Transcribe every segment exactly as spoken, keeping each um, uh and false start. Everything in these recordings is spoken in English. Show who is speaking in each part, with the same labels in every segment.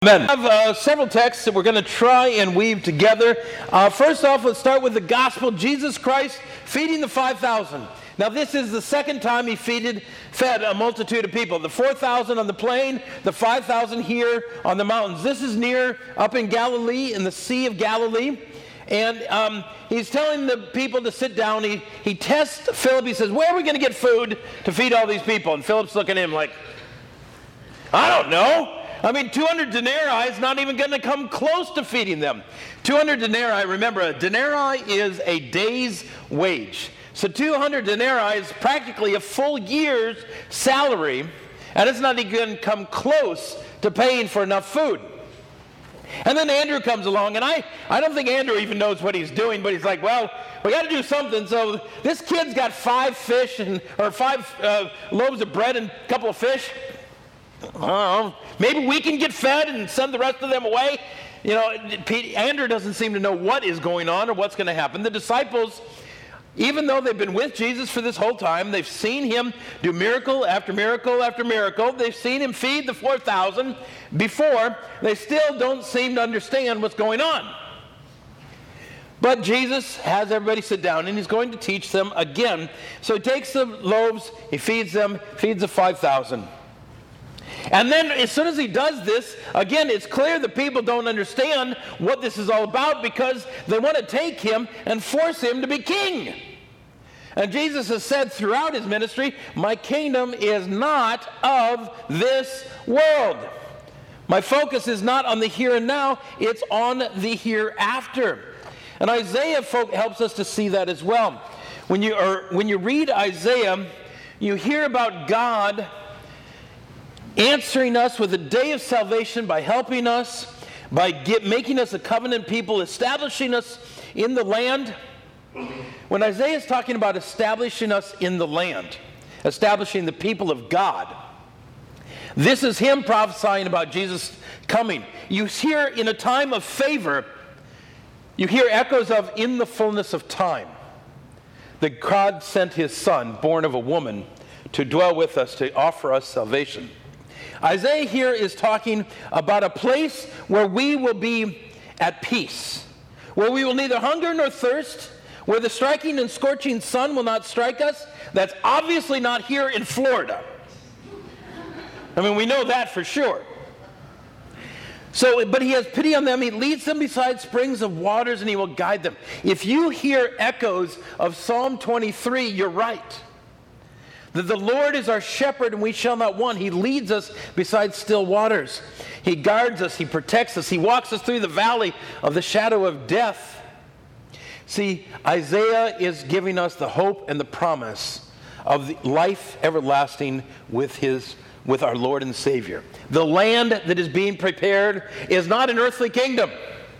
Speaker 1: Amen. We have uh, several texts that we're going to try and weave together. Uh, first off, let's start with the gospel. Jesus Christ feeding the five thousand. Now, this is the second time he feeded, fed a multitude of people. The four thousand on the plain, the five thousand here on the mountains. This is near up in Galilee, in the Sea of Galilee. And um, he's telling the people to sit down. He, he tests Philip. He says, where are we going to get food to feed all these people? And Philip's looking at him like, I don't know. I mean, two hundred denarii is not even going to come close to feeding them. two hundred denarii, remember, a denarii is a day's wage. So two hundred denarii is practically a full year's salary, and it's not even going to come close to paying for enough food. And then Andrew comes along, and I, I don't think Andrew even knows what he's doing, but he's like, well, we got to do something. So this kid's got five fish, and or five uh, loaves of bread and a couple of fish. Oh, maybe we can get fed and send the rest of them away. You know, Andrew doesn't seem to know what is going on or what's going to happen. The disciples, even though they've been with Jesus for this whole time, they've seen him do miracle after miracle after miracle. They've seen him feed the four thousand before. They still don't seem to understand what's going on. But Jesus has everybody sit down, and he's going to teach them again. So he takes the loaves, he feeds them, feeds the five thousand. And then as soon as he does this, again, it's clear the people don't understand what this is all about because they want to take him and force him to be king. And Jesus has said throughout his ministry, my kingdom is not of this world. My focus is not on the here and now, it's on the hereafter. And Isaiah helps us to see that as well. When you, or when you read Isaiah, you hear about God answering us with a day of salvation by helping us, by get, making us a covenant people, establishing us in the land. When Isaiah is talking about establishing us in the land, establishing the people of God, this is him prophesying about Jesus coming. You hear in a time of favor, you hear echoes of in the fullness of time, that God sent his son, born of a woman, to dwell with us, to offer us salvation. Isaiah here is talking about a place where we will be at peace, where we will neither hunger nor thirst, where the striking and scorching sun will not strike us. That's obviously not here in Florida. I mean, we know that for sure. So, but he has pity on them. He leads them beside springs of waters, and he will guide them. If you hear echoes of Psalm twenty-three, you're right. That the Lord is our shepherd and we shall not want. He leads us beside still waters. He guards us. He protects us. He walks us through the valley of the shadow of death. See, Isaiah is giving us the hope and the promise of the life everlasting with his, with our Lord and Savior. The land that is being prepared is not an earthly kingdom.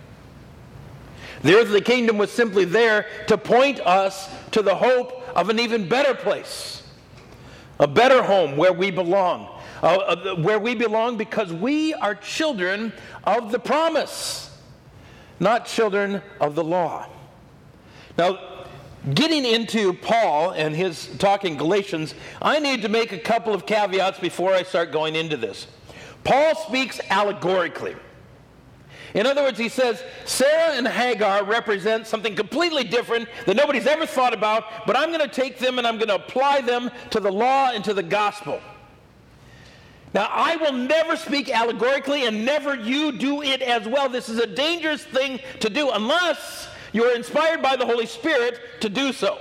Speaker 1: The earthly kingdom was simply there to point us to the hope of an even better place. A better home where we belong. Uh, where we belong because we are children of the promise, not children of the law. Now, getting into Paul and his talk in Galatians, I need to make a couple of caveats before I start going into this. Paul speaks allegorically. In other words, he says, Sarah and Hagar represent something completely different that nobody's ever thought about, but I'm going to take them and I'm going to apply them to the law and to the gospel. Now, I will never speak allegorically, and never you do it as well. This is a dangerous thing to do unless you're inspired by the Holy Spirit to do so.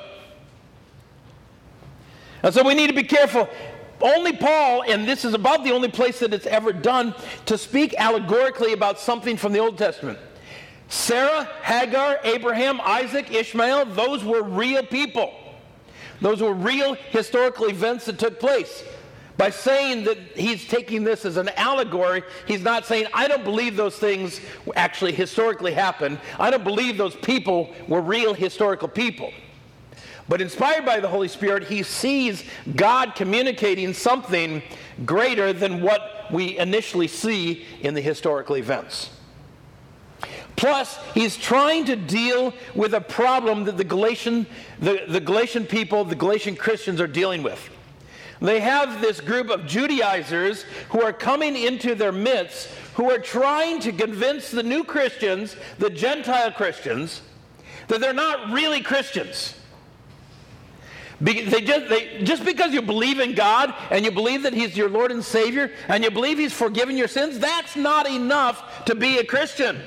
Speaker 1: And so we need to be careful. Only Paul, and this is about the only place that it's ever done, to speak allegorically about something from the Old Testament. Sarah, Hagar, Abraham, Isaac, Ishmael, those were real people. Those were real historical events that took place. By saying that he's taking this as an allegory, he's not saying, I don't believe those things actually historically happened. I don't believe those people were real historical people. But inspired by the Holy Spirit, he sees God communicating something greater than what we initially see in the historical events. Plus, he's trying to deal with a problem that the Galatian, the, the Galatian people, the Galatian Christians are dealing with. They have this group of Judaizers who are coming into their midst, who are trying to convince the new Christians, the Gentile Christians, that they're not really Christians. Be, they just, they, just because you believe in God and you believe that He's your Lord and Savior and you believe He's forgiven your sins, that's not enough to be a Christian.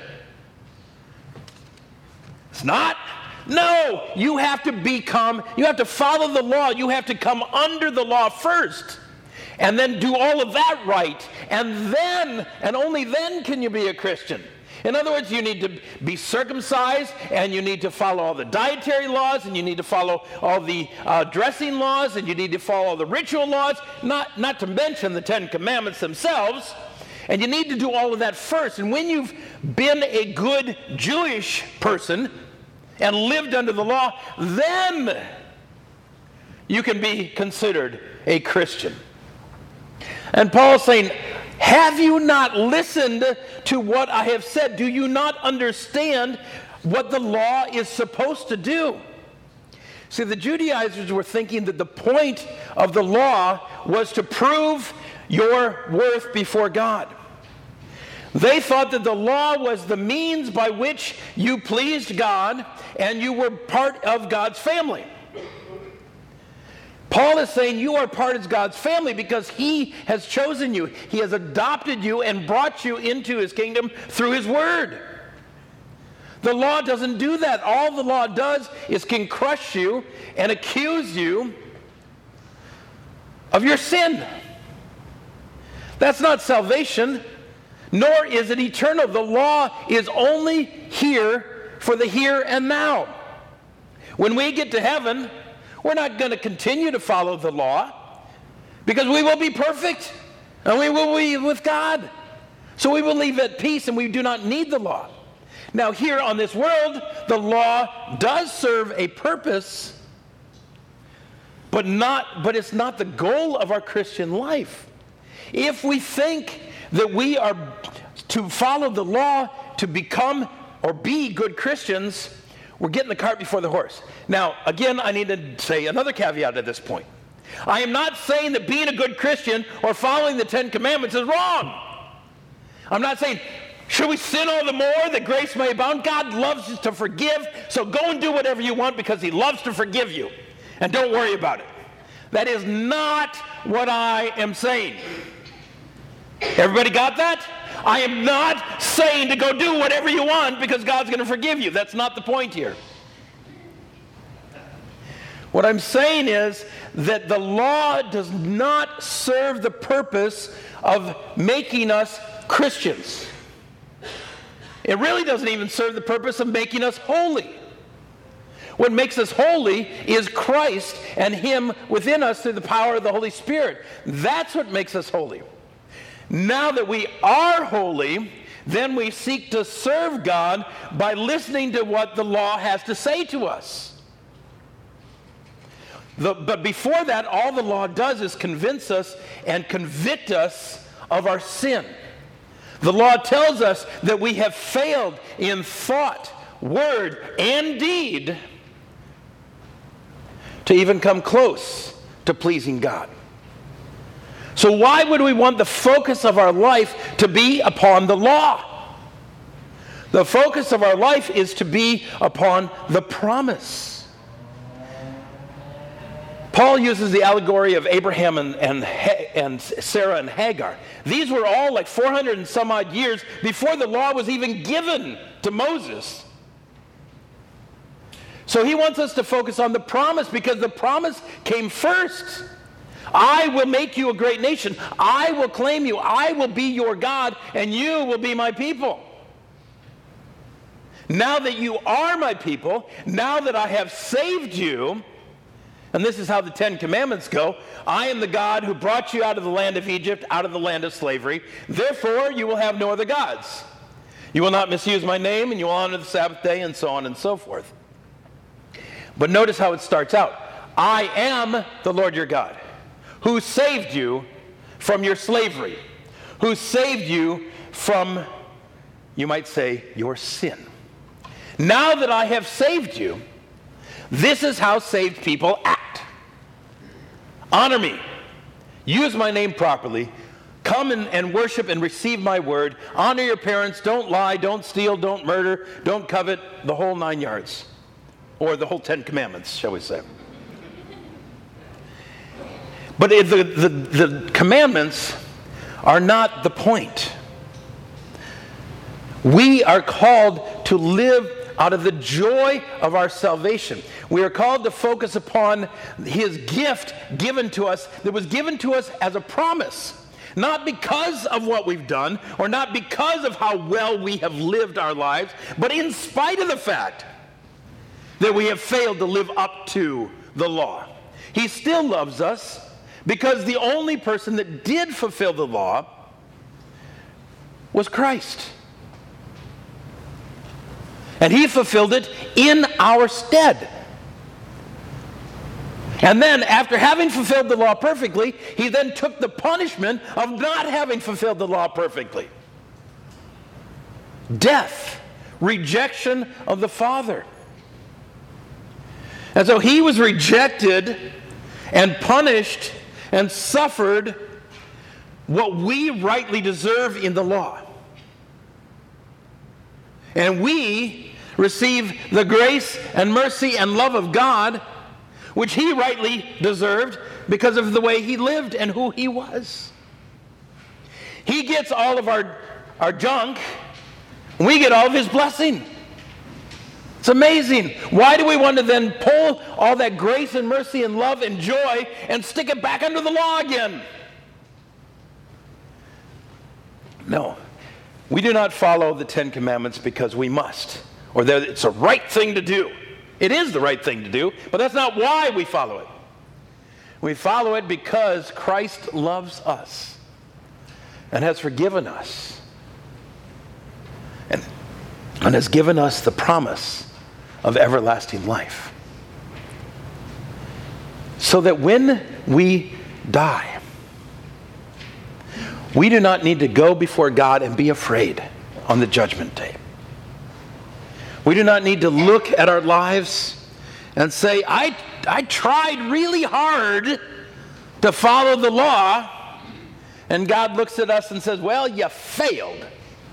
Speaker 1: It's not. No, you have to become, you have to follow the law. You have to come under the law first and then do all of that right. And then, and only then can you be a Christian. In other words, you need to be circumcised, and you need to follow all the dietary laws, and you need to follow all the uh, dressing laws, and you need to follow all the ritual laws, not, not to mention the Ten Commandments themselves. And you need to do all of that first. And when you've been a good Jewish person and lived under the law, then you can be considered a Christian. And Paul's saying, have you not listened to what I have said? Do you not understand what the law is supposed to do? See, the Judaizers were thinking that the point of the law was to prove your worth before God. They thought that the law was the means by which you pleased God and you were part of God's family. Paul is saying you are part of God's family because He has chosen you. He has adopted you and brought you into His kingdom through His word. The law doesn't do that. All the law does is can crush you and accuse you of your sin. That's not salvation, nor is it eternal. The law is only here for the here and now. When we get to heaven, we're not going to continue to follow the law because we will be perfect and we will be with God. So we will live at peace and we do not need the law. Now here on this world, the law does serve a purpose, but not, but it's not the goal of our Christian life. If we think that we are to follow the law to become or be good Christians, we're getting the cart before the horse. Now, again, I need to say another caveat at this point. I am not saying that being a good Christian or following the Ten Commandments is wrong. I'm not saying, should we sin all the more that grace may abound? God loves us to forgive, so go and do whatever you want because He loves to forgive you. And don't worry about it. That is not what I am saying. Everybody got that? I am not saying to go do whatever you want because God's going to forgive you. That's not the point here. What I'm saying is that the law does not serve the purpose of making us Christians. It really doesn't even serve the purpose of making us holy. What makes us holy is Christ and Him within us through the power of the Holy Spirit. That's what makes us holy. Now that we are holy, then we seek to serve God by listening to what the law has to say to us. The, but before that, all the law does is convince us and convict us of our sin. The law tells us that we have failed in thought, word, and deed to even come close to pleasing God. So why would we want the focus of our life to be upon the law? The focus of our life is to be upon the promise. Paul uses the allegory of Abraham and, and, and Sarah and Hagar. These were all like four hundred and some odd years before the law was even given to Moses. So he wants us to focus on the promise because the promise came first. I will make you a great nation. I will claim you. I will be your God, and you will be my people. Now that you are my people, now that I have saved you, and this is how the Ten Commandments go, I am the God who brought you out of the land of Egypt, out of the land of slavery. Therefore, you will have no other gods. You will not misuse my name, and you will honor the Sabbath day, and so on and so forth. But notice how it starts out. I am the Lord your God, who saved you from your slavery, who saved you from, you might say, your sin. Now that I have saved you, this is how saved people act. Honor me. use my name properly, come and, and worship and receive my word, honor your parents, don't lie, don't steal, don't murder, don't covet, the whole nine yards. Or the whole Ten Commandments, shall we say. But the, the, the commandments are not the point. We are called to live out of the joy of our salvation. We are called to focus upon his gift given to us, that was given to us as a promise. Not because of what we've done, or not because of how well we have lived our lives, but in spite of the fact that we have failed to live up to the law. He still loves us because the only person that did fulfill the law was Christ. And he fulfilled it in our stead. And then, after having fulfilled the law perfectly, he then took the punishment of not having fulfilled the law perfectly. Death, rejection of the Father. And so he was rejected and punished and suffered what we rightly deserve in the law. And we receive the grace and mercy and love of God, which he rightly deserved because of the way he lived and who he was. He gets all of our, our junk, and we get all of his blessing. It's amazing. Why do we want to then pull all that grace and mercy and love and joy and stick it back under the law again? No. We do not follow the Ten Commandments because we must, or that it's a right thing to do. It is the right thing to do, but that's not why we follow it. We follow it because Christ loves us and has forgiven us and, and has given us the promise of everlasting life. So that when we die, we do not need to go before God and be afraid on the judgment day. We do not need to look at our lives and say, I, I tried really hard to follow the law, and God looks at us and says, well, you failed.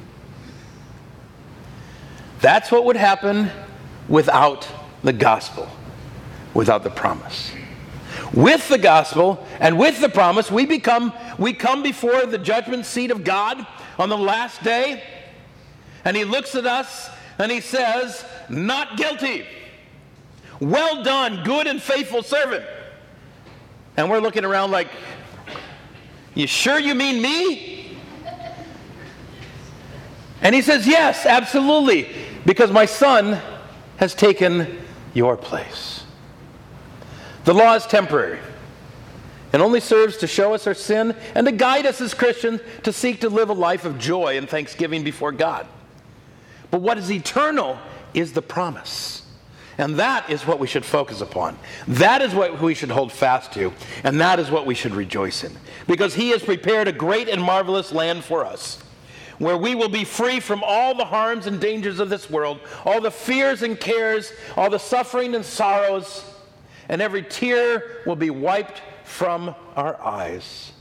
Speaker 1: That's what would happen without the gospel, without the promise. With the gospel and with the promise, we become we come before the judgment seat of God on the last day, and he looks at us and he says, not guilty. Well done, good and faithful servant. And we're looking around like, you sure you mean me? And he says, yes, absolutely, because my son has taken your place. The law is temporary and only serves to show us our sin and to guide us as Christians to seek to live a life of joy and thanksgiving before God. But what is eternal is the promise. And that is what we should focus upon. That is what we should hold fast to. And that is what we should rejoice in. Because he has prepared a great and marvelous land for us, where we will be free from all the harms and dangers of this world, all the fears and cares, all the suffering and sorrows, and every tear will be wiped from our eyes.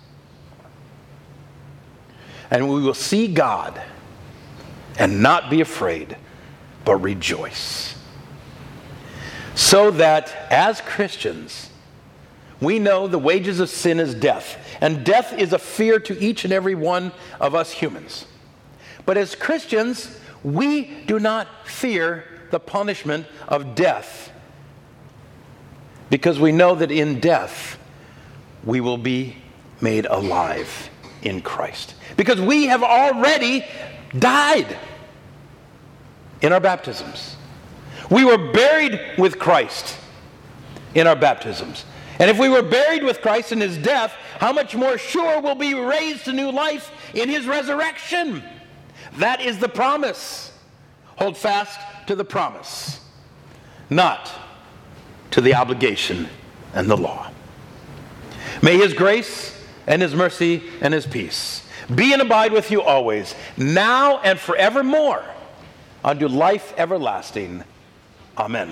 Speaker 1: And we will see God and not be afraid, but rejoice. So that as Christians, we know the wages of sin is death, and death is a fear to each and every one of us humans. But as Christians, we do not fear the punishment of death, because we know that in death we will be made alive in Christ. Because we have already died in our baptisms. We were buried with Christ in our baptisms. And if we were buried with Christ in his death, how much more sure we'll be raised to new life in his resurrection. That is the promise. Hold fast to the promise, not to the obligation and the law. May his grace and his mercy and his peace be and abide with you always, now and forevermore, unto life everlasting. Amen.